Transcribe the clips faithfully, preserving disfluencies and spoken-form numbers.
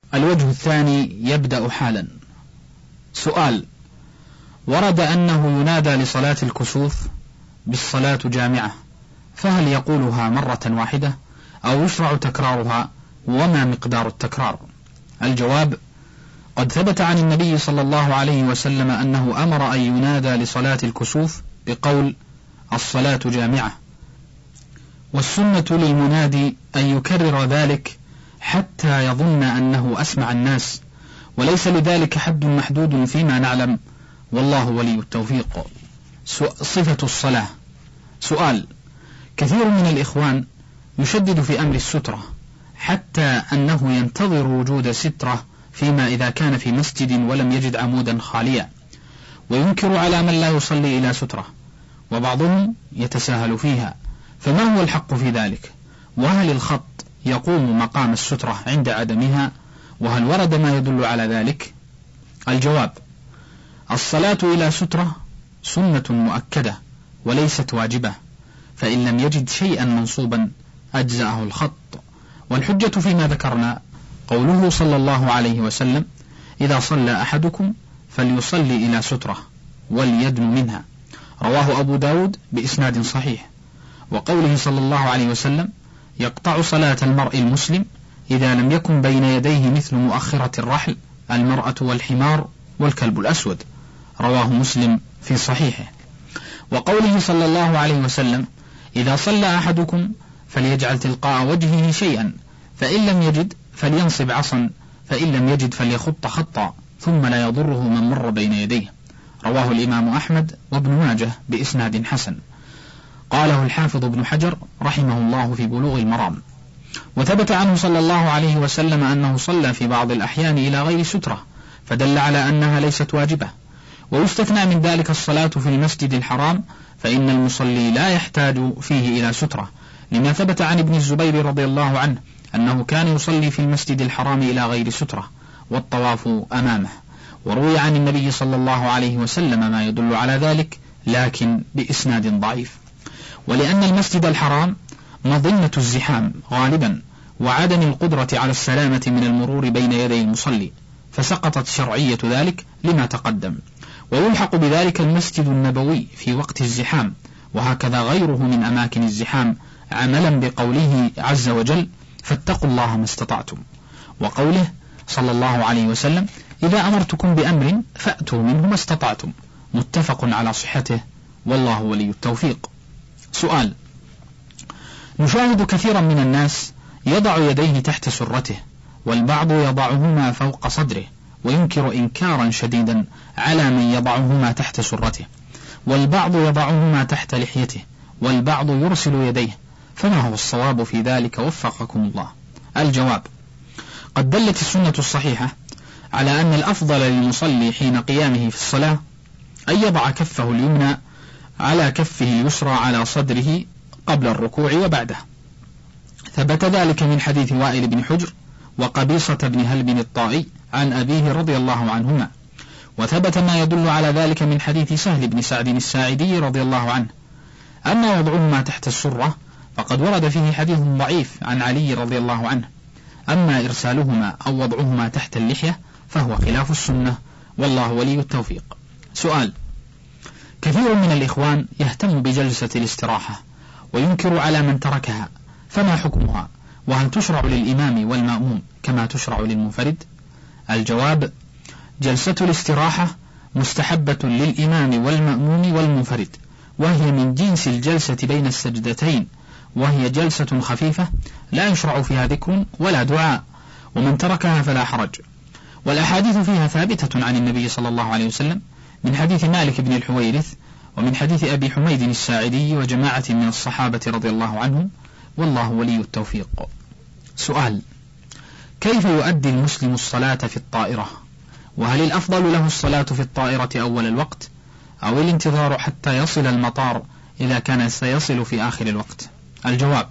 الوجه الثاني يبدأ حالا. سؤال: ورد أنه ينادى لصلاة الكسوف بالصلاة جامعة، فهل يقولها مرة واحدة أو يشرع تكرارها، وما مقدار التكرار؟ الجواب: قد ثبت عن النبي صلى الله عليه وسلم أنه أمر أن ينادى لصلاة الكسوف بقول الصلاة جامعة، والسنة للمنادي أن يكرر ذلك حتى يظن أنه أسمع الناس، وليس لذلك حد محدود فيما نعلم، والله ولي التوفيق. صفة الصلاة. سؤال: كثير من الإخوان يشدد في أمر السترة حتى أنه ينتظر وجود سترة فيما إذا كان في مسجد ولم يجد عمودا خاليا، وينكر على من لا يصلي إلى سترة، وبعضهم يتساهل فيها، فما هو الحق في ذلك؟ وهل الخط يقوم مقام السترة عند عدمها؟ وهل ورد ما يدل على ذلك؟ الجواب: الصلاة إلى سترة سنة مؤكدة وليست واجبة، فإن لم يجد شيئا منصوبا أجزأه الخط، والحجة فيما ذكرنا قوله صلى الله عليه وسلم: إذا صلى أحدكم فليصلي إلى سترة وليدن منها، رواه أبو داود بإسناد صحيح. وقوله صلى الله عليه وسلم: يقطع صلاة المرء المسلم إذا لم يكن بين يديه مثل مؤخرة الرحل المرأة والحمار والكلب الأسود، رواه مسلم في صحيحه. وقوله صلى الله عليه وسلم: إذا صلى أحدكم فليجعل تلقاء وجهه شيئا، فإن لم يجد فلينصب عصا، فإن لم يجد فليخط خطا، ثم لا يضره من مر بين يديه، رواه الإمام أحمد وابن ماجه بإسناد حسن. قاله الحافظ ابن حجر رحمه الله في بلوغ المرام. وثبت عنه صلى الله عليه وسلم أنه صلى في بعض الأحيان إلى غير سترة، فدل على أنها ليست واجبة. ويستثنى من ذلك الصلاة في المسجد الحرام، فإن المصلي لا يحتاج فيه إلى سترة، لما ثبت عن ابن الزبير رضي الله عنه أنه كان يصلي في المسجد الحرام إلى غير سترة والطواف أمامه. وروي عن النبي صلى الله عليه وسلم ما يدل على ذلك، لكن بإسناد ضعيف. ولأن المسجد الحرام مظنة الزحام غالبا، وعدم القدرة على السلامة من المرور بين يدي المصلي، فسقطت شرعية ذلك لما تقدم. ويلحق بذلك المسجد النبوي في وقت الزحام، وهكذا غيره من أماكن الزحام، عملا بقوله عز وجل: فاتقوا الله ما استطعتم، وقوله صلى الله عليه وسلم: إذا أمرتكم بأمر فأتوا منه ما استطعتم، متفق على صحته، والله ولي التوفيق. سؤال: نشاهد كثيرا من الناس يضع يديه تحت سرته، والبعض يضعهما فوق صدره، وينكر إنكارا شديدا على من يضعهما تحت سرته، والبعض يضعهما تحت لحيته، والبعض يرسل يديه، فما هو الصواب في ذلك وفقكم الله؟ الجواب: قد دلت السنة الصحيحة على أن الأفضل للمصلي حين قيامه في الصلاة أن يضع كفه اليمنى على كفه اليسرى على صدره قبل الركوع وبعده. ثبت ذلك من حديث وائل بن حجر وقبيصة بن هلب الطائي عن أبيه رضي الله عنهما. وثبت ما يدل على ذلك من حديث سهل بن سعد الساعدي رضي الله عنه. أما وضعهما تحت السرة فقد ورد فيه حديث ضعيف عن علي رضي الله عنه. أما إرسالهما أو وضعهما تحت اللحية فهو خلاف السنة، والله ولي التوفيق. سؤال: كثير من الإخوان يهتم بجلسة الاستراحة وينكر على من تركها، فما حكمها؟ وهل تشرع للإمام والمأموم كما تشرع للمنفرد؟ الجواب: جلسة الاستراحة مستحبة للإمام والمأموم والمنفرد، وهي من جنس الجلسة بين السجدتين، وهي جلسة خفيفة لا يشرع فيها ذكر ولا دعاء، ومن تركها فلا حرج. والأحاديث فيها ثابتة عن النبي صلى الله عليه وسلم، من حديث مالك بن الحويرث، ومن حديث أبي حميد الساعدي وجماعة من الصحابة رضي الله عنهم، والله ولي التوفيق. سؤال: كيف يؤدي المسلم الصلاة في الطائرة؟ وهل الأفضل له الصلاة في الطائرة أول الوقت أو الانتظار حتى يصل المطار إذا كان سيصل في آخر الوقت؟ الجواب: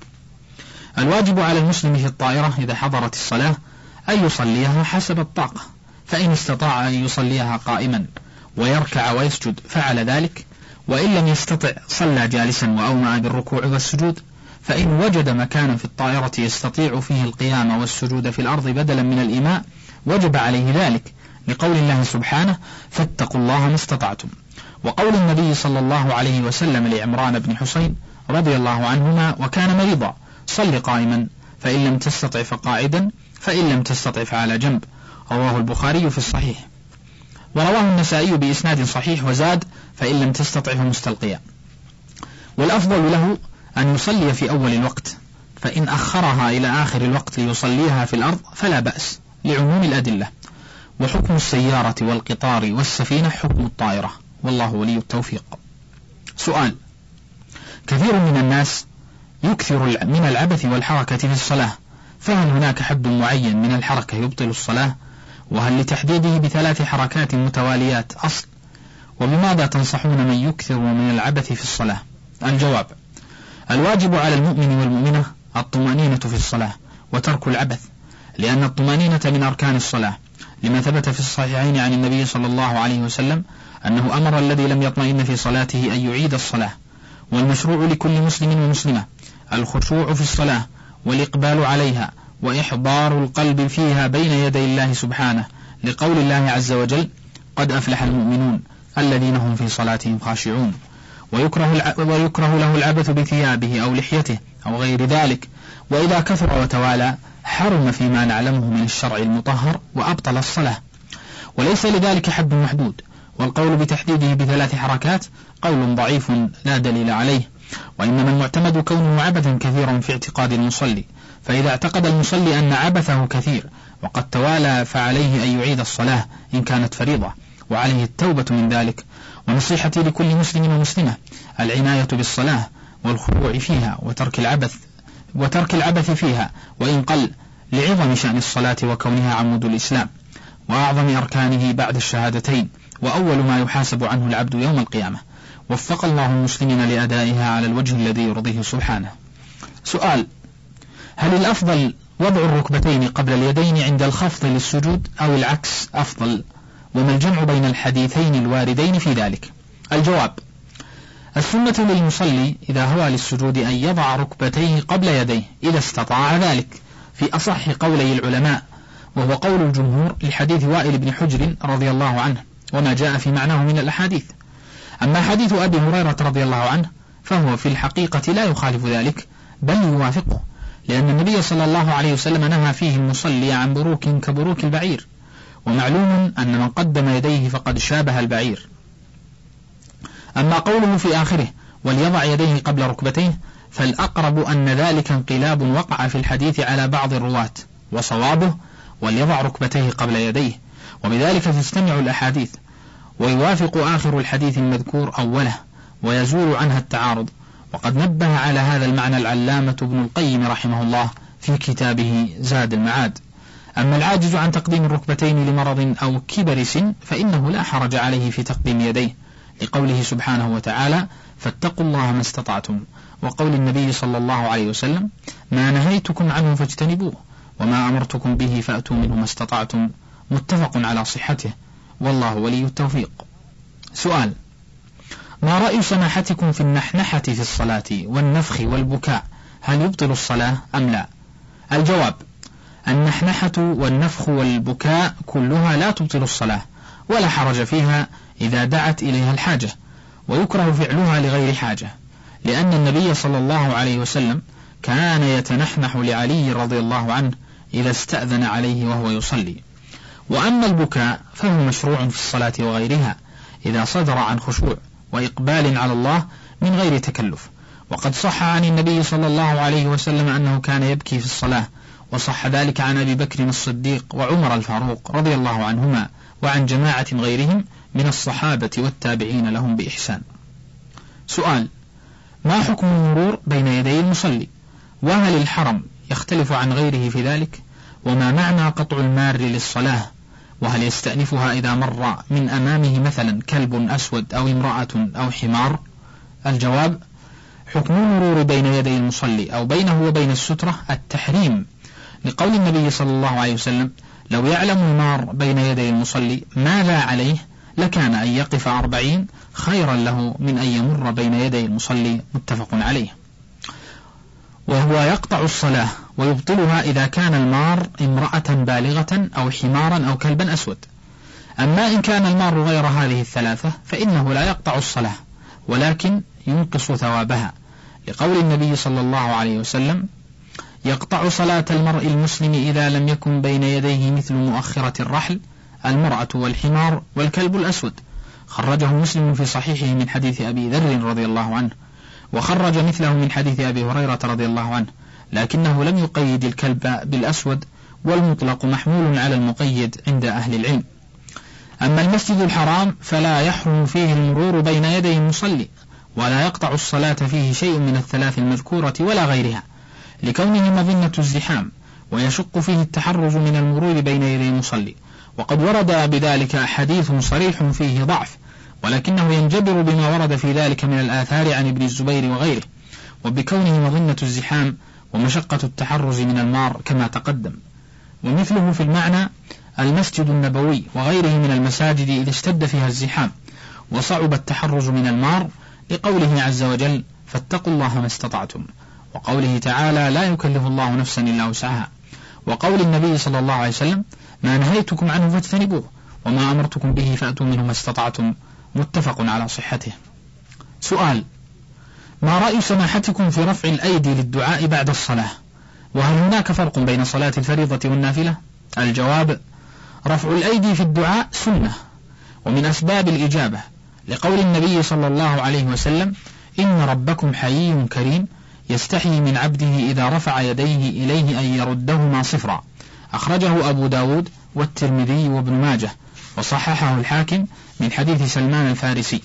الواجب على المسلم في الطائرة إذا حضرت الصلاة أن يصليها حسب الطاقة، فإن استطاع أن يصليها قائما ويركع ويسجد فعل ذلك، وإن لم يستطع صلى جالسا وأومأ بالركوع والسجود. فإن وجد مكانا في الطائرة يستطيع فيه القيام والسجود في الأرض بدلا من الإيماء وجب عليه ذلك لقول الله سبحانه فاتقوا الله ما استطعتم، وقول النبي صلى الله عليه وسلم لعمران بن حسين رضي الله عنهما وكان مريضا صل قائما فإن لم تستطع فقاعدا فإن لم تستطع فعلى جنب، رواه البخاري في الصحيح. ورواه النسائي بإسناد صحيح وزاد فإن لم تستطع فمستلقيا. والأفضل له أن يصلي في أول الوقت، فإن أخرها إلى آخر الوقت ليصليها في الأرض فلا بأس لعموم الأدلة. وحكم السيارة والقطار والسفينة حكم الطائرة، والله ولي التوفيق. سؤال: كثير من الناس يكثر من العبث والحركة في الصلاة، فهل هناك حد معين من الحركة يبطل الصلاة؟ وهل لتحديده بثلاث حركات متواليات أصل؟ وبماذا تنصحون من يكثر من العبث في الصلاة؟ الجواب: الواجب على المؤمن والمؤمنة الطمأنينة في الصلاة وترك العبث، لأن الطمأنينة من أركان الصلاة، لما ثبت في الصحيحين عن النبي صلى الله عليه وسلم أنه أمر الذي لم يطمئن في صلاته أن يعيد الصلاة. والمشروع لكل مسلم ومسلمة الخشوع في الصلاة والإقبال عليها وإحضار القلب فيها بين يدي الله سبحانه، لقول الله عز وجل قد أفلح المؤمنون الذين هم في صلاتهم خاشعون. ويكره, ويكره له العبث بثيابه أو لحيته أو غير ذلك، وإذا كثر وتوالى حرم فيما نعلمه من الشرع المطهر وأبطل الصلاة، وليس لذلك حد محدود. والقول بتحديده بثلاث حركات قول ضعيف لا دليل عليه، وإنما المعتمد كونه عبثا كثيرا في اعتقاد المصلي، فإذا اعتقد المصلي أن عبثه كثير وقد توالى فعليه أن يعيد الصلاة إن كانت فريضة، وعليه التوبة من ذلك. ونصيحتي لكل مسلم ومسلمة العناية بالصلاة والخضوع فيها وترك العبث وترك العبث فيها وإن قل، لعظم شأن الصلاة وكونها عمود الإسلام وأعظم أركانه بعد الشهادتين، وأول ما يحاسب عنه العبد يوم القيامة. وفق الله المسلمين لأدائها على الوجه الذي يرضيه سبحانه. سؤال: هل الأفضل وضع الركبتين قبل اليدين عند الخفض للسجود أو العكس أفضل؟ وما الجمع بين الحديثين الواردين في ذلك؟ الجواب: السنة للمصلي إذا هوى للسجود أن يضع ركبتيه قبل يديه إذا استطاع ذلك، في أصح قولي العلماء، وهو قول الجمهور لحديث وائل بن حجر رضي الله عنه وما جاء في معناه من الأحاديث. أما حديث أبي هريرة رضي الله عنه فهو في الحقيقة لا يخالف ذلك بل يوافقه، لأن النبي صلى الله عليه وسلم نهى فيه المصلي عن بروك كبروك البعير، ومعلوم أن من قدم يديه فقد شابه البعير. أما قوله في آخره وليضع يديه قبل ركبتيه فالأقرب أن ذلك انقلاب وقع في الحديث على بعض الرواة، وصوابه وليضع ركبتيه قبل يديه، وبذلك تجتمع الأحاديث، ويوافق آخر الحديث المذكور أوله ويزول عنها التعارض. وقد نبه على هذا المعنى العلامة ابن القيم رحمه الله في كتابه زاد المعاد. أما العاجز عن تقديم الركبتين لمرض أو كبر سن فإنه لا حرج عليه في تقديم يديه، لقوله سبحانه وتعالى فاتقوا الله ما استطعتم، وقول النبي صلى الله عليه وسلم ما نهيتكم عنه فاجتنبوه وما أمرتكم به فأتوا منه ما استطعتم، متفق على صحته، والله ولي التوفيق. سؤال: ما رأي سماحتكم في النحنحة في الصلاة والنفخ والبكاء، هل يبطل الصلاة أم لا؟ الجواب: النحنحة والنفخ والبكاء كلها لا تبطل الصلاة ولا حرج فيها إذا دعت إليها الحاجة، ويكره فعلها لغير حاجة، لأن النبي صلى الله عليه وسلم كان يتنحنح لعلي رضي الله عنه إذا استأذن عليه وهو يصلي. وأما البكاء فهو مشروع في الصلاة وغيرها إذا صدر عن خشوع وإقبال على الله من غير تكلف، وقد صح عن النبي صلى الله عليه وسلم أنه كان يبكي في الصلاة، وصح ذلك عن أبي بكر الصديق وعمر الفاروق رضي الله عنهما وعن جماعة غيرهم من الصحابة والتابعين لهم بإحسان. سؤال: ما حكم المرور بين يدي المصلي؟ وهل الحرم يختلف عن غيره في ذلك؟ وما معنى قطع المار للصلاة؟ وهل يستأنفها إذا مر من أمامه مثلا كلب أسود أو امرأة أو حمار؟ الجواب: حكم المرور بين يدي المصلي أو بينه وبين السترة التحريم، لقول النبي صلى الله عليه وسلم لو يعلم المار بين يدي المصلي ماذا عليه لكان أن يقف أربعين خيرا له من أن يمر بين يدي المصلي، متفق عليه. وهو يقطع الصلاة ويبطلها إذا كان المار امرأة بالغة أو حمارا أو كلبا أسود. أما إن كان المار غير هذه الثلاثة فإنه لا يقطع الصلاة ولكن ينقص ثوابها، لقول النبي صلى الله عليه وسلم: يقطع صلاة المرء المسلم إذا لم يكن بين يديه مثل مؤخرة الرحل المرأة والحمار والكلب الأسود. خرجه مسلم في صحيحه من حديث أبي ذر رضي الله عنه، وخرج مثله من حديث أبي هريرة رضي الله عنه، لكنه لم يقيد الكلب بالأسود، والمطلق محمول على المقيد عند أهل العلم. أما المسجد الحرام فلا يحرم فيه المرور بين يدي المصلي، ولا يقطع الصلاة فيه شيء من الثلاث المذكورة ولا غيرها، لكونه مظنة الزحام، ويشق فيه التحرز من المرور بين يدي المصلي، وقد ورد بذلك حديث صريح فيه ضعف، ولكنه ينجبر بما ورد في ذلك من الآثار عن ابن الزبير وغيره، وبكونه مظنة الزحام ومشقة التحرز من المار كما تقدم. ومثله في المعنى المسجد النبوي وغيره من المساجد إذا اشتد فيها الزحام وصعب التحرز من المار، لقوله عز وجل: فاتقوا الله ما استطعتم، وقوله تعالى: لا يكلف الله نفسا إلا وسعها، وقول النبي صلى الله عليه وسلم: ما نهيتكم عنه فاجتنبوه، وما أمرتكم به فأتوا منه ما استطعتم، متفق على صحته. سؤال: ما رأي سماحتكم في رفع الأيدي للدعاء بعد الصلاة؟ وهل هناك فرق بين صلاة الفريضة والنافلة؟ الجواب: رفع الأيدي في الدعاء سنة، ومن أسباب الإجابة، لقول النبي صلى الله عليه وسلم: إن ربكم حيي كريم يستحي من عبده إذا رفع يديه إليه أن يردهما صفرا. أخرجه أبو داود والترمذي وابن ماجه، وصححه الحاكم من حديث سلمان الفارسي.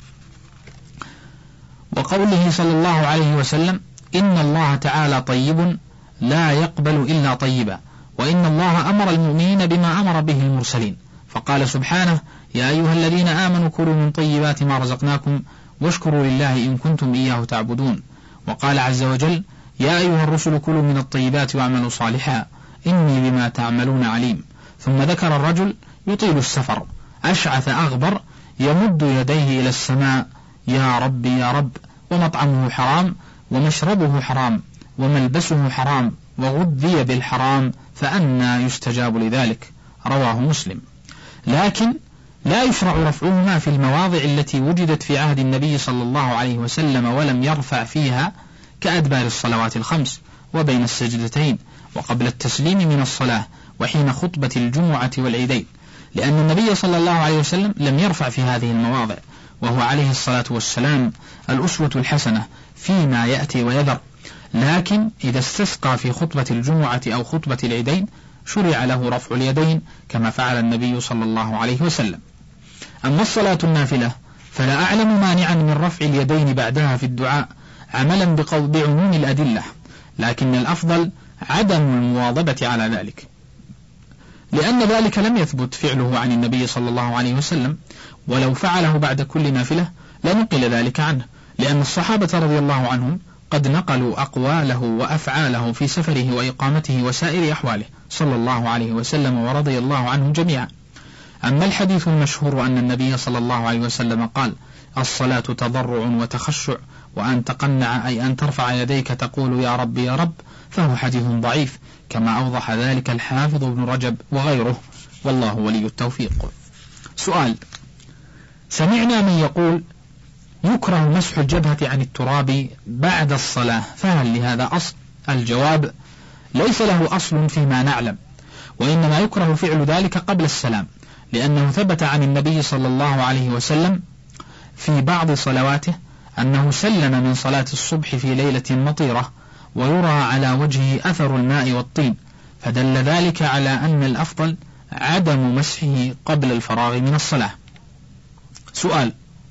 وقوله صلى الله عليه وسلم: إن الله تعالى طيب لا يقبل إلا طيبا، وإن الله أمر المؤمنين بما أمر به المرسلين، فقال سبحانه: يا أيها الذين آمنوا كلوا من طيبات ما رزقناكم واشكروا لله إن كنتم إياه تعبدون. وقال عز وجل: يا أيها الرسل كلوا من الطيبات واعملوا صالحا إني بما تعملون عليم. ثم ذكر الرجل يطيل السفر أشعث أغبر يمد يديه إلى السماء: يا رب يا رب، ومطعمه حرام ومشربه حرام وملبسه حرام وغذي بالحرام فأنى يستجاب لذلك. رواه مسلم. لكن لا يشرع رفعهما في المواضع التي وجدت في عهد النبي صلى الله عليه وسلم ولم يرفع فيها، كأدبار الصلوات الخمس وبين السجدتين وقبل التسليم من الصلاة وحين خطبة الجمعة والعيدين، لأن النبي صلى الله عليه وسلم لم يرفع في هذه المواضع، وهو عليه الصلاة والسلام الأسوة الحسنة فيما يأتي ويذر. لكن إذا استسقى في خطبة الجمعة أو خطبة العيدين شرع له رفع اليدين كما فعل النبي صلى الله عليه وسلم. أما الصلاة النافلة فلا أعلم مانعا من رفع اليدين بعدها في الدعاء عملا بعموم الأدلة، لكن الأفضل عدم المواظبة على ذلك، لأن ذلك لم يثبت فعله عن النبي صلى الله عليه وسلم، ولو فعله بعد كل نافلة لنقل ذلك عنه، لأن الصحابة رضي الله عنهم قد نقلوا أقواله وأفعاله في سفره وإقامته وسائر أحواله صلى الله عليه وسلم ورضي الله عنه جميعا. أما الحديث المشهور أن النبي صلى الله عليه وسلم قال: الصلاة تضرع وتخشع وأن تقنع، أي أن ترفع يديك تقول يا رب يا رب، فهو حديث ضعيف، كما أوضح ذلك الحافظ ابن رجب وغيره، والله ولي التوفيق. سؤال: سمعنا من يقول يكره مسح الجبهة عن التراب بعد الصلاة، فهل لهذا أصل؟ الجواب: ليس له أصل فيما نعلم، وإنما يكره فعل ذلك قبل السلام، لأنه ثبت عن النبي صلى الله عليه وسلم في بعض صلواته أنه سلم من صلاة الصبح في ليلة مطيرة ويرى على وجهه أثر الماء والطين، فدل ذلك على أن الأفضل عدم مسحه قبل الفراغ من الصلاة. سؤال: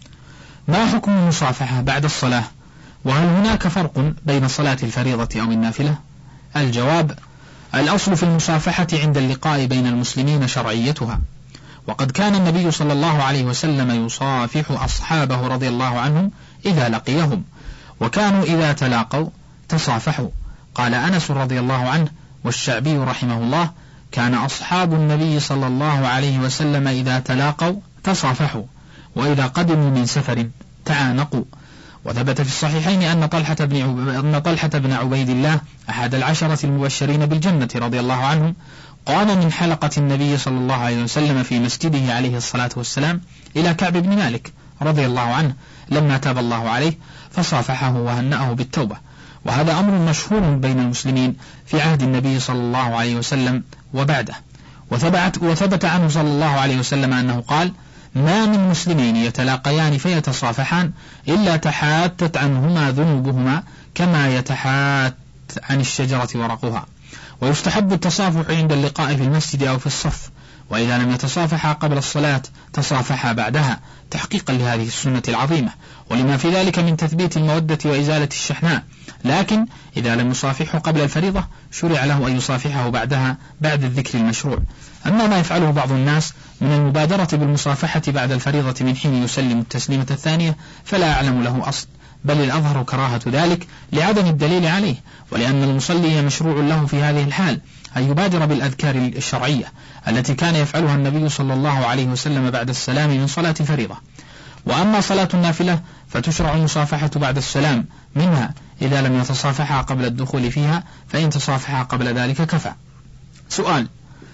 ما حكم المصافحة بعد الصلاة؟ وهل هناك فرق بين صلاة الفريضة أو النافلة؟ الجواب: الأصل في المصافحة عند اللقاء بين المسلمين شرعيتها، وقد كان النبي صلى الله عليه وسلم يصافح أصحابه رضي الله عنهم إذا لقيهم، وكانوا إذا تلاقوا تصافحوا. قال أنس رضي الله عنه والشعبي رحمه الله: كان أصحاب النبي صلى الله عليه وسلم إذا تلاقوا تصافحوا، وإذا قدموا من سفر تعانقوا. وثبت في الصحيحين أن طلحة بن أن طلحة بن عبيد الله أحد العشرة المبشرين بالجنة رضي الله عنهم قام من حلقة النبي صلى الله عليه وسلم في مسجده عليه الصلاة والسلام إلى كعب بن مالك رضي الله عنه لما تاب الله عليه فصافحه وهنأه بالتوبة، وهذا أمر مشهور بين المسلمين في عهد النبي صلى الله عليه وسلم وبعده. وثبت, وثبت عنه صلى الله عليه وسلم أنه قال: ما من مسلمين يتلاقيان فيتصافحان إلا تحاتت عنهما ذنوبهما كما يتحات عن الشجرة ورقها. ويستحب التصافح عند اللقاء في المسجد أو في الصف، وإذا لم يتصافحا قبل الصلاة تصافحا بعدها تحقيقا لهذه السنة العظيمة، ولما في ذلك من تثبيت المودة وإزالة الشحناء. لكن إذا لم يصافحه قبل الفريضة شرع له أن يصافحه بعدها بعد الذكر المشروع. أما ما يفعله بعض الناس من المبادرة بالمصافحة بعد الفريضة من حين يسلم التسليمة الثانية فلا أعلم له أصل، بل الأظهر كراهة ذلك لعدم الدليل عليه، ولأن المصلي مشروع له في هذه الحال أن يبادر بالأذكار الشرعية التي كان يفعلها النبي صلى الله عليه وسلم بعد السلام من صلاة فريضة. وأما صلاة النافلة فتشرع المصافحة بعد السلام منها إذا لم يتصافحا قبل الدخول فيها، فإن تصافحا قبل ذلك كفى. سؤال: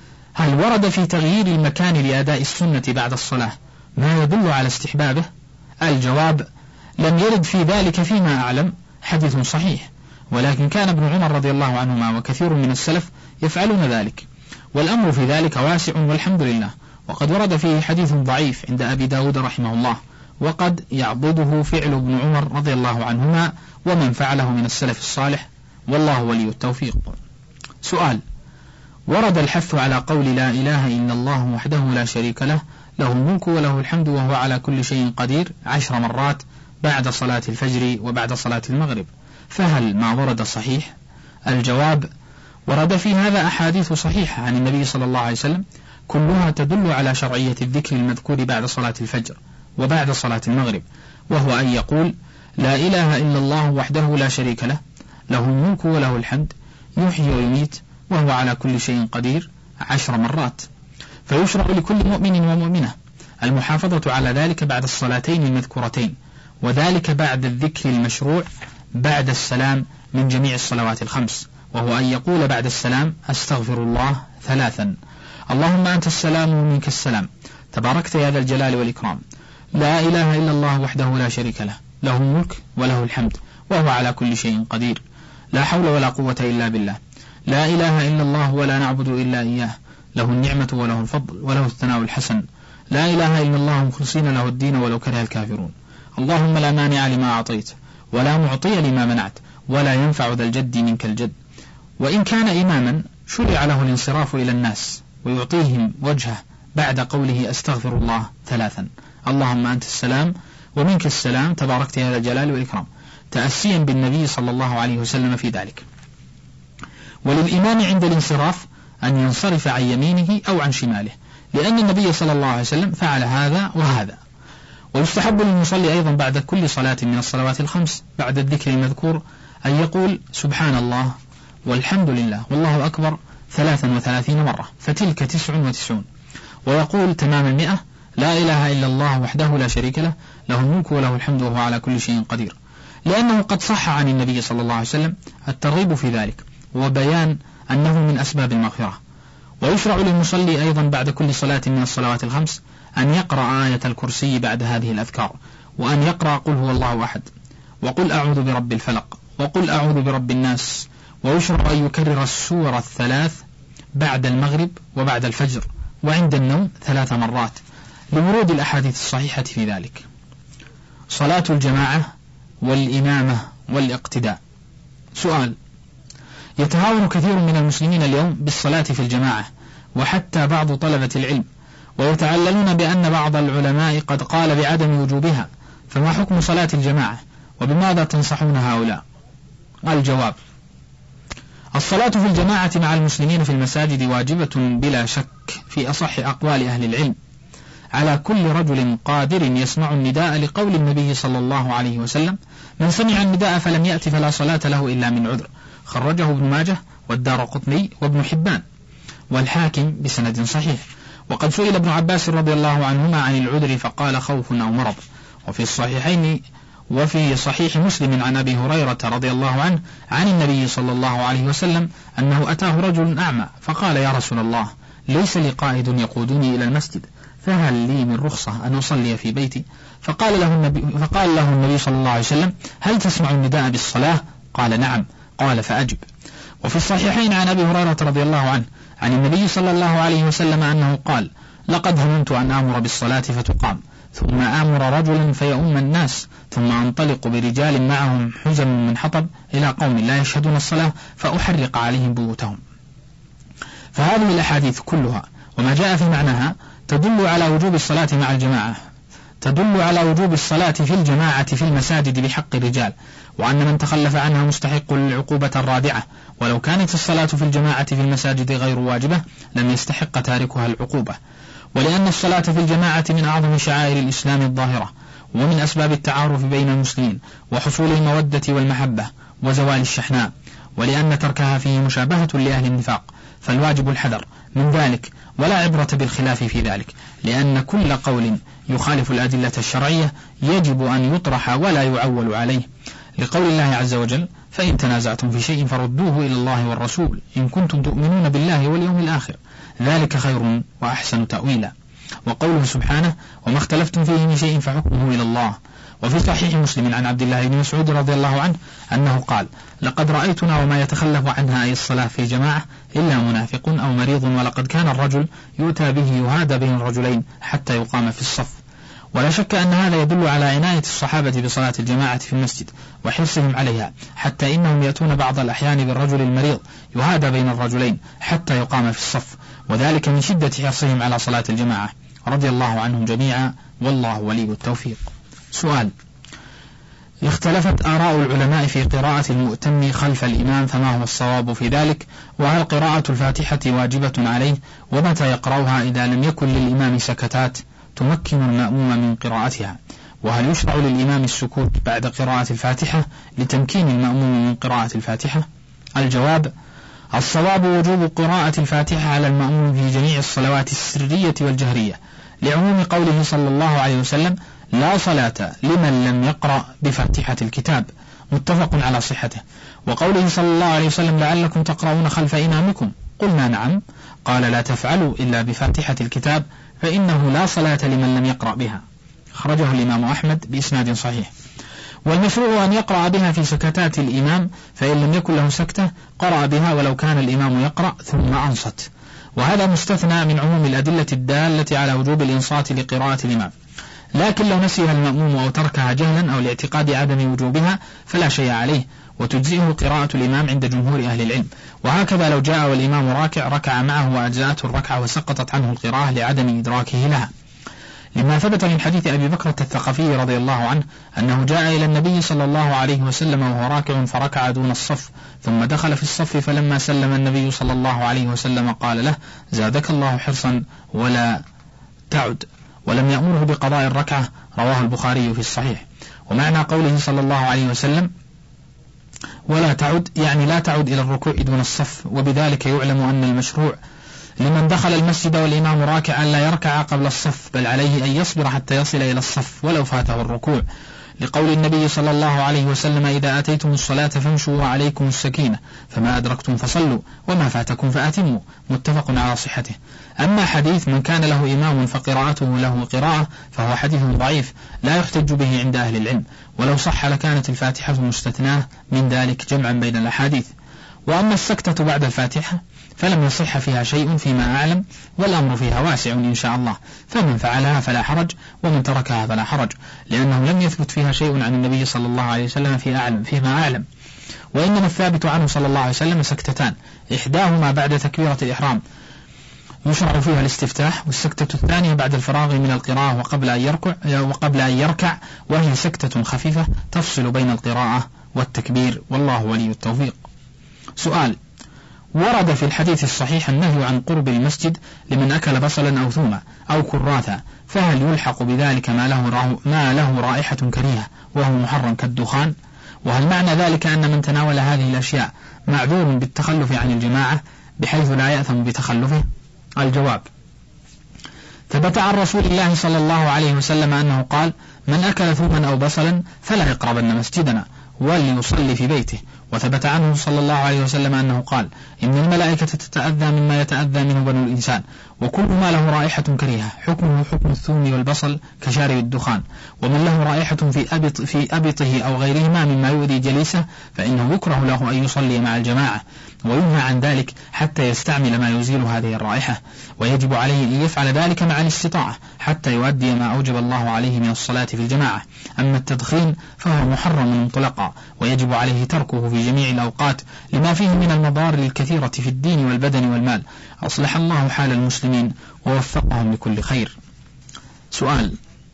هل ورد في تغيير المكان لأداء السنة بعد الصلاة ما يدل على استحبابه؟ الجواب: لم يرد في ذلك فيما أعلم حديث صحيح، ولكن كان ابن عمر رضي الله عنهما وكثير من السلف يفعلون ذلك، والأمر في ذلك واسع والحمد لله. وقد ورد فيه حديث ضعيف عند أبي داود رحمه الله، وقد يعضده فعل ابن عمر رضي الله عنهما ومن فعله من السلف الصالح، والله ولي التوفيق. سؤال: ورد الحث على قول لا إله إلا الله وحده لا شريك له له الملك وله الحمد وهو على كل شيء قدير عشر مرات بعد صلاة الفجر وبعد صلاة المغرب، فهل ما ورد صحيح؟ الجواب: ورد في هذا أحاديث صحيحة عن النبي صلى الله عليه وسلم كلها تدل على شرعية الذكر المذكور بعد صلاة الفجر وبعد صلاة المغرب، وهو أن يقول: لا إله إلا الله وحده لا شريك له له الملك وله الحمد يحيي ويميت وهو على كل شيء قدير عشر مرات. فيشرع لكل مؤمن ومؤمنة المحافظة على ذلك بعد الصلاتين المذكورتين، وذلك بعد الذكر المشروع بعد السلام من جميع الصلوات الخمس، وهو أن يقول بعد السلام: أستغفر الله ثلاثا، اللهم أنت السلام ومنك السلام، تباركت يا ذا الجلال والإكرام، لا إله إلا الله وحده لا شريك له له الملك وله الحمد وهو على كل شيء قدير، لا حول ولا قوة إلا بالله، لا إله إلا الله ولا نعبد إلا إياه، له النعمة وله الفضل وله الثناء الحسن، لا إله إلا الله مخلصين له الدين ولو كره الكافرون، اللهم لا مانع لما أعطيت ولا معطي لما منعت ولا ينفع ذا الجد منك الجد. وإن كان إماما شرع له الانصراف إلى الناس ويعطيهم وجهه بعد قوله أستغفر الله ثلاثا، اللهم أنت السلام ومنك السلام، تباركت يا ذا الجلال والإكرام، تأسيا بالنبي صلى الله عليه وسلم في ذلك. وللإمام عند الانصراف أن ينصرف عن يمينه أو عن شماله، لأن النبي صلى الله عليه وسلم فعل هذا وهذا. ويستحب للمصلي أيضا بعد كل صلاة من الصلوات الخمس بعد الذكر المذكور أن يقول سبحان الله والحمد لله والله أكبر ثلاثا وثلاثين مرة، فتلك تسع وتسعون. ويقول تمام المئة: لا إله إلا الله وحده لا شريك له له الملك وله الحمد وهو على كل شيء قدير، لأنه قد صح عن النبي صلى الله عليه وسلم الترغيب في ذلك وبيان أنه من أسباب المغفرة. ويشرع للمصلي أيضا بعد كل صلاة من الصلوات الخمس أن يقرأ آية الكرسي بعد هذه الأذكار، وأن يقرأ قل هو الله أحد، وقل أعوذ برب الفلق، وقل أعوذ برب الناس. ويشرع أن يكرر السورة الثلاث بعد المغرب وبعد الفجر وعند النوم ثلاث مرات لورود الأحاديث الصحيحة في ذلك. صلاة الجماعة والإمامة والاقتداء. سؤال: يتهاون كثير من المسلمين اليوم بالصلاة في الجماعة، وحتى بعض طلبة العلم، ويتعللون بأن بعض العلماء قد قال بعدم وجوبها، فما حكم صلاة الجماعة وبماذا تنصحون هؤلاء؟ الجواب: الصلاة في الجماعة مع المسلمين في المساجد واجبة بلا شك في أصح أقوال أهل العلم على كل رجل قادر يسمع النداء، لقول النبي صلى الله عليه وسلم: من سمع النداء فلم يأت فلا صلاة له إلا من عذر، خرجه ابن ماجه والدارقطني وابن حبان والحاكم بسند صحيح. وقد سئل ابن عباس رضي الله عنهما عن العذر فقال: خوف أو مرض. وفي الصحيحين وفي صحيح مسلم عن أبي هريرة رضي الله عنه عن النبي صلى الله عليه وسلم أنه أتاه رجل أعمى فقال: يا رسول الله، ليس لي قائد يقودني إلى المسجد، فهل لي من رخصة أن أصلي في بيتي؟ فقال له النبي, فقال له النبي صلى الله عليه وسلم: هل تسمع النداء بالصلاة؟ قال: نعم. قال: فأجب. وفي الصحيحين عن أبي هريرة رضي الله عنه عن النبي صلى الله عليه وسلم أنه قال: لقد هممت أن آمر بالصلاة فتقام، ثم آمر رجلا فيؤم الناس، ثم أنطلق برجال معهم حزم من حطب إلى قوم لا يشهدون الصلاة فأحرق عليهم بيوتهم. فهذه الأحاديث كلها وما جاء في معناها تدل على وجوب الصلاة مع الجماعة، تدل على وجوب الصلاة في الجماعة في المساجد بحق الرجال، وأن من تخلف عنها مستحق للعقوبة الرادعة، ولو كانت الصلاة في الجماعة في المساجد غير واجبة لم يستحق تاركها العقوبة. ولأن الصلاة في الجماعة من أعظم شعائر الإسلام الظاهرة، ومن أسباب التعارف بين المسلمين وحصول المودة والمحبة وزوال الشحناء، ولأن تركها فيه مشابهة لأهل النفاق، فالواجب الحذر من ذلك، ولا عبرة بالخلاف في ذلك، لأن كل قول يخالف الأدلة الشرعية يجب أن يطرح ولا يعول عليه، لقول الله عز وجل: فإن تنازعتم في شيء فردوه إلى الله والرسول إن كنتم تؤمنون بالله واليوم الآخر، ذلك خير وأحسن تأويلا. وقوله سبحانه: وما اختلفتم فيه من شيء فحكمه إلى الله. وفي صحيح مسلم عن عبد الله بن مسعود رضي الله عنه أنه قال: لقد رأيتنا وما يتخلف عنها أي الصلاة في جماعة إلا منافق أو مريض، ولقد كان الرجل يؤتى به يهادى بين الرجلين حتى يقام في الصف. ولا شك أن هذا يدل على عناية الصحابة بصلاة الجماعة في المسجد وحرصهم عليها، حتى إنهم يأتون بعض الأحيان بالرجل المريض يهادى بين الرجلين حتى يقام في الصف، وذلك من شدة حرصهم على صلاة الجماعة رضي الله عنهم جميعا، والله ولي التوفيق. سؤال: اختلفت آراء العلماء في قراءة المؤتم خلف الإمام، فما هو الصواب في ذلك؟ وهل قراءة الفاتحة واجبة عليه؟ ومتى يقرأها إذا لم يكن للإمام سكتات تمكن المأموم من قراءتها؟ وهل يشرع للإمام السكوت بعد قراءة الفاتحة لتمكين المأموم من قراءة الفاتحة؟ الجواب: الصواب وجوب قراءة الفاتحة على المأموم في جميع الصلوات السرية والجهرية، لعموم قوله صلى الله عليه وسلم: لا صلاة لمن لم يقرأ بفاتحة الكتاب، متفق على صحته. وقوله صلى الله عليه وسلم: لعلكم تقرؤون خلف إمامكم، قلنا نعم، قال: لا تفعلوا إلا بفاتحة الكتاب فإنه لا صلاة لمن لم يقرأ بها، خرجه الإمام أحمد بإسناد صحيح. والمشروع أن يقرأ بها في سكتات الإمام، فإن لم يكن له سكتة قرأ بها ولو كان الإمام يقرأ ثم أنصت، وهذا مستثنى من عموم الأدلة الدالة على وجوب الإنصات لقراءة الإمام. لكن لو نسيها المأموم أو تركها جهلا أو لاعتقاد عدم وجوبها فلا شيء عليه، وتجزئه قراءة الإمام عند جمهور أهل العلم. وهكذا لو جاء والإمام راكع ركع معه وأجزأته الركعة وسقطت عنه القراءة لعدم إدراكه لها، لما ثبت من حديث أبي بكرة الثقفي رضي الله عنه أنه جاء إلى النبي صلى الله عليه وسلم وهو راكع فركع دون الصف، ثم دخل في الصف، فلما سلم النبي صلى الله عليه وسلم قال له: زادك الله حرصا ولا تعد، ولم يأمره بقضاء الركعة، رواه البخاري في الصحيح. ومعنى قوله صلى الله عليه وسلم ولا تعد يعني لا تعد إلى الركوع دون الصف، وبذلك يعلم أن المشروع لمن دخل المسجد والإمام راكعا لا يركع قبل الصف، بل عليه أن يصبر حتى يصل إلى الصف ولو فاته الركوع، لقول النبي صلى الله عليه وسلم: إذا أتيتم الصلاة فامشوا وعليكم السكينة، فما أدركتم فصلوا وما فاتكم فأتموا، متفق على صحته. أما حديث من كان له إمام فقراءته له قراءة فهو حديث ضعيف لا يحتج به عند أهل العلم، ولو صح لكانت الفاتحة مستثناة من ذلك جمعا بين الأحاديث. وأما السكتة بعد الفاتحة فلم يصح فيها شيء فيما أعلم، والأمر فيها واسع إن شاء الله، فمن فعلها فلا حرج ومن تركها فلا حرج، لأنه لم يثبت فيها شيء عن النبي صلى الله عليه وسلم في أعلم فيما أعلم. وإنما الثابت عنه صلى الله عليه وسلم سكتتان، إحداهما بعد تكبيرة الإحرام يشرع فيها الاستفتاح، والسكتة الثانية بعد الفراغ من القراءة وقبل أن يركع وقبل أن يركع وهي سكتة خفيفة تفصل بين القراءة والتكبير، والله ولي التوفيق. سؤال: ورد في الحديث الصحيح النهي عن قرب المسجد لمن أكل بصلا أو ثوما أو كراثا، فهل يلحق بذلك ما له, ما له رائحة كريهة وهو محرم كالدخان؟ وهل معنى ذلك أن من تناول هذه الأشياء معذور بالتخلف عن الجماعة بحيث لا يأثم بتخلفه؟ الجواب: ثبت عن رسول الله صلى الله عليه وسلم أنه قال: من أكل ثوما أو بصلا فلا يقربن مسجدنا وليصلي في بيته. وثبت عنه صلى الله عليه وسلم أنه قال: إن الملائكة تتأذى مما يتأذى منه بنو الإنسان، وكل ما له رائحة كريهة حكمه حكم الثوم والبصل كشارب الدخان، ومن له رائحة في أبط في أبطه أو غيرهما مما يؤذي جليسه فإنه يكره له أن يصلي مع الجماعة، وينهى عن ذلك حتى يستعمل ما يزيل هذه الرائحة، ويجب عليه أن يفعل ذلك مع الاستطاعة حتى يؤدي ما أوجب الله عليه من الصلاة في الجماعة. أما التدخين فهو محرم مطلقا، ويجب عليه تركه في جميع الأوقات لما فيه من المضار الكثيرة في الدين والبدن والمال. أصلح الله حال المسلمين ووفقهم لكل خير. سؤال: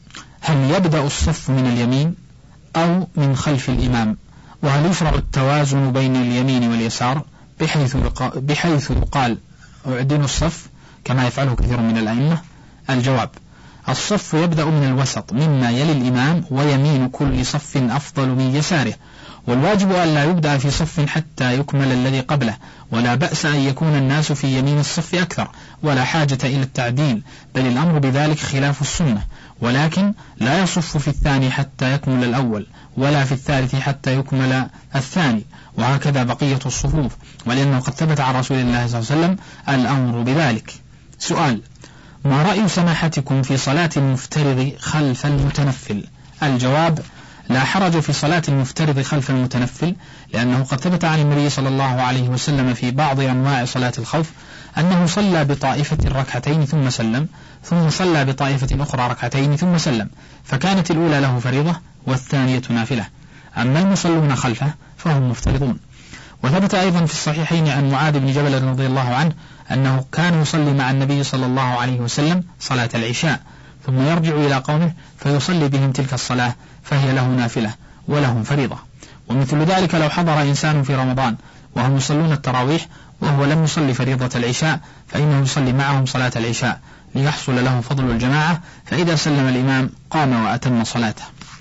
هل يبدأ الصف من اليمين أو من خلف الإمام؟ وهل يشرع التوازن بين اليمين واليسار بحيث بحيث يقال اعدلوا الصف كما يفعله كثير من الأئمة؟ الجواب: الصف يبدأ من الوسط مما يلي الإمام، ويمين كل صف أفضل من يساره، والواجب أن لا يبدأ في صف حتى يكمل الذي قبله، ولا بأس أن يكون الناس في يمين الصف أكثر، ولا حاجة إلى التعديل، بل الأمر بذلك خلاف السنة. ولكن لا يصف في الثاني حتى يكمل الأول، ولا في الثالث حتى يكمل الثاني، وهكذا بقية الصفوف، ولأنه قد ثبت عن رسول الله صلى الله عليه وسلم الأمر بذلك. سؤال: ما رأي سماحتكم في صلاة المفترض خلف المتنفل؟ الجواب: لا حرج في صلاة المفترض خلف المتنفل، لأنه قد ثبت عن النبي صلى الله عليه وسلم في بعض أنواع صلاة الخوف أنه صلى بطائفة ركعتين ثم سلم، ثم صلى بطائفة أخرى ركعتين ثم سلم، فكانت الأولى له فريضة والثانية نافلة. أما المصلون خلفه فهم مفترضون. وثبت أيضا في الصحيحين عن معاذ بن جبل رضي الله عنه أنه كان يصلي مع النبي صلى الله عليه وسلم صلاة العشاء، ثم يرجع إلى قومه فيصلي بهم تلك الصلاة، فهي له نافلة ولهم فريضة. ومثل ذلك لو حضر إنسان في رمضان وهم يصلون التراويح وهو لم يصلي فريضة العشاء فإنه يصلي معهم صلاة العشاء ليحصل له فضل الجماعة، فإذا سلم الإمام قام وأتم صلاته.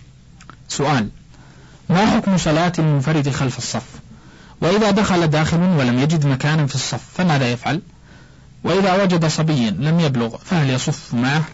سؤال: ما حكم صلاة المنفرد خلف الصف؟ وإذا دخل داخل ولم يجد مكانا في الصف فماذا يفعل؟ وإذا وجد صبيا لم يبلغ فهل يصف معه؟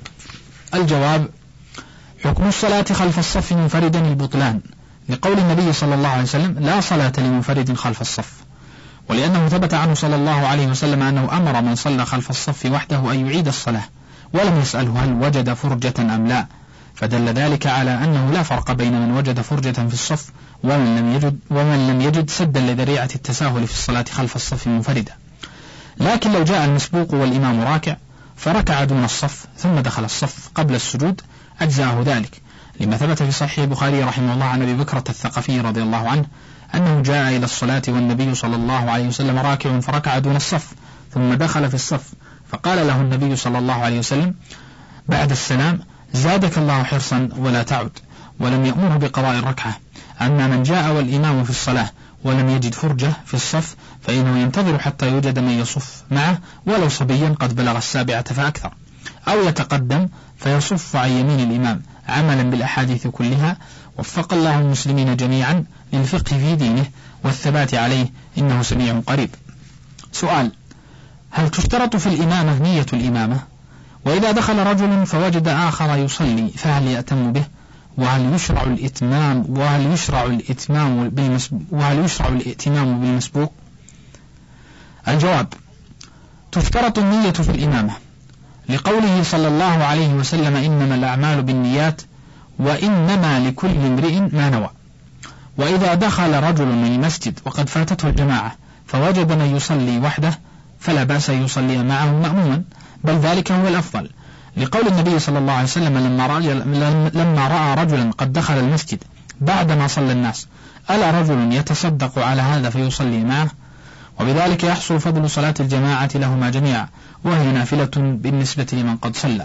الجواب: حكم الصلاة خلف الصف منفردا البطلان، لقول النبي صلى الله عليه وسلم: لا صلاة لمنفرد خلف الصف، ولأنه ثبت عنه صلى الله عليه وسلم أنه أمر من صلى خلف الصف وحده أن يعيد الصلاة، ولم يسأله هل وجد فرجة أم لا، فدل ذلك على أنه لا فرق بين من وجد فرجة في الصف ومن لم يجد, ومن لم يجد سدا لذريعة التساهل في الصلاة خلف الصف منفردا. لكن لو جاء المسبوق والإمام راكع فركع دون الصف ثم دخل الصف قبل السجود أجزاه ذلك، لما ثبت في صحيح البخاري رحمه الله عن أبي بكرة الثقفي رضي الله عنه أنه جاء إلى الصلاة والنبي صلى الله عليه وسلم راكع فركع دون الصف ثم دخل في الصف، فقال له النبي صلى الله عليه وسلم بعد السلام: زادك الله حرصا ولا تعد، ولم يأمره بقضاء الركعة. أما من جاء والإمام في الصلاة ولم يجد فرجة في الصف فإنه ينتظر حتى يوجد من يصف معه ولو صبيا قد بلغ السابعة فأكثر، أو يتقدم فيصف عن يمين الإمام عملا بالأحاديث كلها. وفق الله المسلمين جميعا للفقه في دينه والثبات عليه، إنه سميع قريب. سؤال: هل تشترط في الإمامة نية الإمامة؟ وإذا دخل رجل فوجد آخر يصلي فهل يأتم به؟ وهل يشرع الإتمام وهل يشرع الإتمام بالمسبوق وهل يشرع الإتمام بالمسبوق؟ الجواب: تشترط النية في الإمامة، لقوله صلى الله عليه وسلم: إنما الأعمال بالنيات وإنما لكل امرئ ما نوى. وإذا دخل رجل من المسجد وقد فاتته الجماعة فوجد من يصلي وحده فلا بأس أن يصلي معه مأموما، بل ذلك هو الأفضل، لقول النبي صلى الله عليه وسلم لما رأى, لما رأى رجلا قد دخل المسجد بعدما صلى الناس: ألا رجل يتصدق على هذا فيصلي معه؟ وبذلك يحصل فضل صلاة الجماعة لهما جميعا، وهي نافلة بالنسبة لمن قد صلى.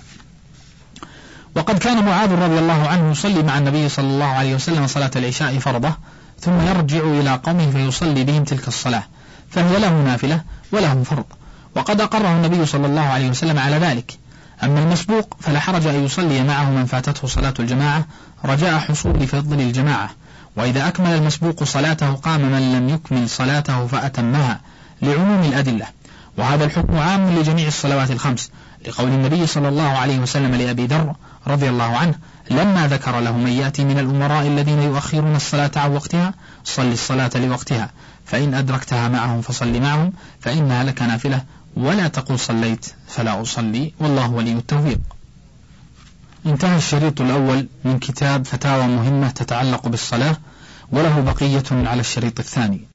وقد كان معاذ رضي الله عنه يصلي مع النبي صلى الله عليه وسلم صلاة العشاء فرضة ثم يرجع إلى قومه فيصلي بهم تلك الصلاة، فهي له نافلة ولهم فرض، وقد أقره النبي صلى الله عليه وسلم على ذلك. أما المسبوق فلا حرج أن يصلي معه من فاتته صلاة الجماعة رجاء حصول فضل الجماعة، وإذا أكمل المسبوق صلاته قام من لم يكمل صلاته فأتمها، لعموم الأدلة. وهذا الحكم عام لجميع الصلوات الخمس، لقول النبي صلى الله عليه وسلم لأبي ذر رضي الله عنه لما ذكر له من يأتي من الأمراء الذين يؤخرون الصلاة عن وقتها: صل الصلاة لوقتها، فإن أدركتها معهم فصل معهم، فإنها لك نافلة، ولا تقل صليت فلا أصلي، والله ولي التوفيق. انتهى الشريط الأول من كتاب فتاوى مهمة تتعلق بالصلاة، وله بقية على الشريط الثاني.